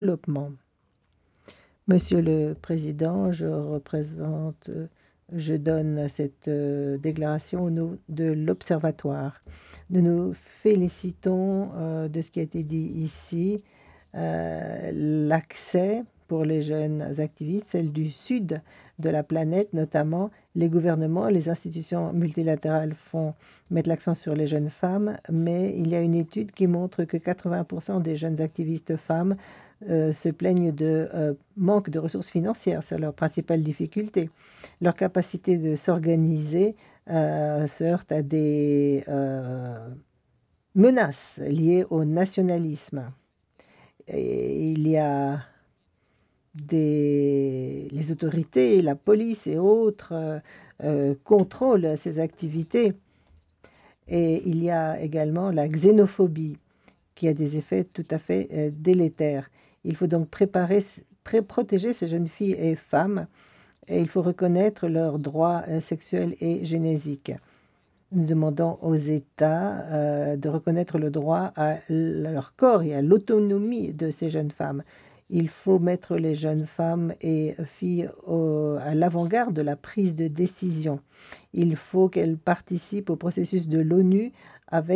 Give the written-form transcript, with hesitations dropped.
développement. Monsieur le Président, je donne cette déclaration au nom de l'Observatoire. Nous nous félicitons de ce qui a été dit ici. L'accès pour les jeunes activistes, celles du sud de la planète notamment, les gouvernements, les institutions multilatérales mettent l'accent sur les jeunes femmes, mais il y a une étude qui montre que 80% des jeunes activistes femmes se plaignent de manque de ressources financières. C'est leur principale difficulté. Leur capacité de s'organiser se heurte à des menaces liées au nationalisme. Et il y a les autorités, la police et autres contrôlent ces activités. Et il y a également la xénophobie qui a des effets tout à fait délétères. Il faut donc protéger ces jeunes filles et femmes et il faut reconnaître leurs droits sexuels et génésiques. Nous demandons aux États de reconnaître le droit à leur corps et à l'autonomie de ces jeunes femmes. Il faut mettre les jeunes femmes et filles à l'avant-garde de la prise de décision. Il faut qu'elles participent au processus de l'ONU avec